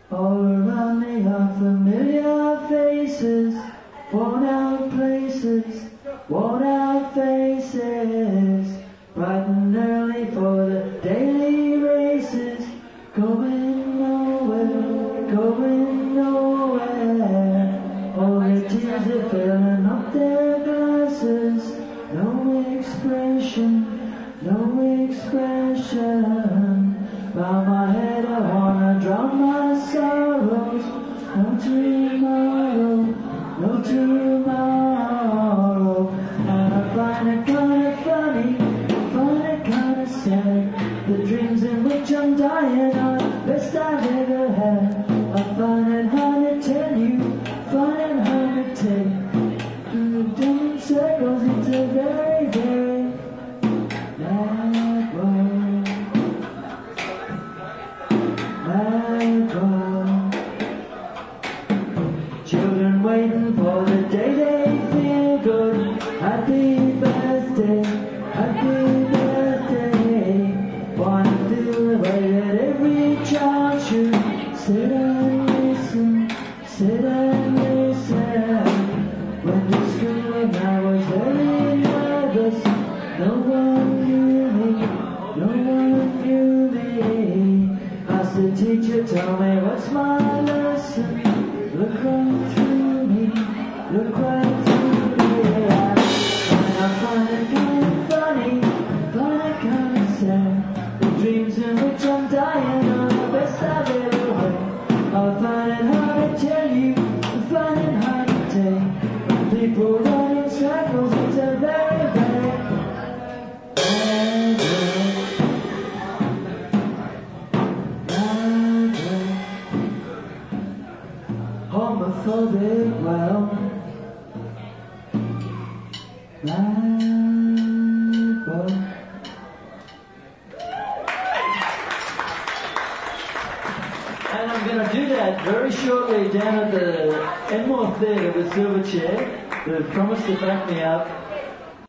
All around me are familiar faces, worn out places, worn out faces, bright and early for the daily races, going nowhere, going nowhere. All the tears are filling up their glasses, no expression, no expression. Bow my head, I wanna drown my sorrows. No tomorrow, no tomorrow. And I find it kinda funny, find it kinda sad. The dreams in which I'm dying are the best I've ever had. I find it hard to tell you, find it hard to take. Through the dim circles, it's a very, very mad world. Mad world. Children waiting for the day they feel good. Happy birthday, happy birthday. Wanna feel the way that every child should. Sit and listen, sit and listen. When the screaming I was very nervous. No one knew me, no one knew me. Asked the teacher, tell me what's my lesson. Look right through me, look right through me. And I find it kind of funny, find it kind of sad. The dreams in which I'm dying are the best I've ever had. I find it hard to tell you, I find it hard to take. When people run in circles, it's a very, very bad world. Bad world. Homophobic world. Bad world. And I'm going to do that very shortly down at the Enmore Theatre with Silverchair, who have promised to back me up.